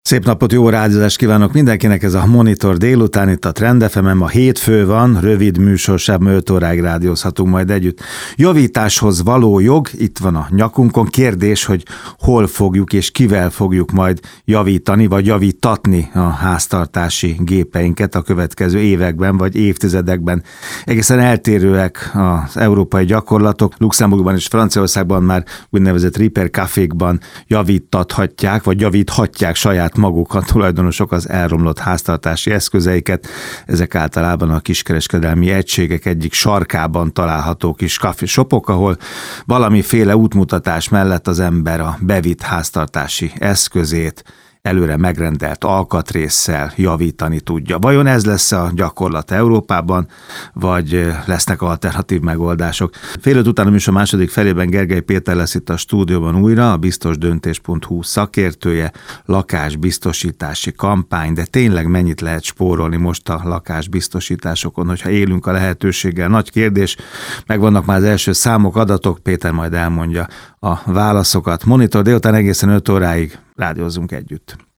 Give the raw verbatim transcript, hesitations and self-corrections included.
Szép napot, jó rádiózást kívánok mindenkinek, ez a Monitor délután, itt a Trend ef emen, ma hétfő van, rövid műsorsáv, öt óráig rádiózhatunk majd együtt. Javításhoz való jog, itt van a nyakunkon, kérdés, hogy hol fogjuk és kivel fogjuk majd javítani, vagy javítatni a háztartási gépeinket a következő években, vagy évtizedekben. Egészen eltérőek az európai gyakorlatok, Luxemburgban és Franciaországban már úgynevezett repair cafékban javítathatják, vagy javíthatják saját maguk a tulajdonosok az elromlott háztartási eszközeiket. Ezek általában a kiskereskedelmi egységek egyik sarkában található kis coffee-shopok, ahol valamiféle útmutatás mellett az ember a bevitt háztartási eszközét előre megrendelt alkatrésszel javítani tudja. Vajon ez lesz a gyakorlat Európában, vagy lesznek alternatív megoldások? Fél öt után is a második felében Gergely Péter lesz itt a stúdióban újra, a biztosdöntés pont hu szakértője, lakásbiztosítási kampány, de tényleg mennyit lehet spórolni most a lakásbiztosításokon, hogyha élünk a lehetőséggel? Nagy kérdés, megvannak már az első számok, adatok, Péter majd elmondja a válaszokat. Monitor délután egészen öt óráig rádiózzunk együtt.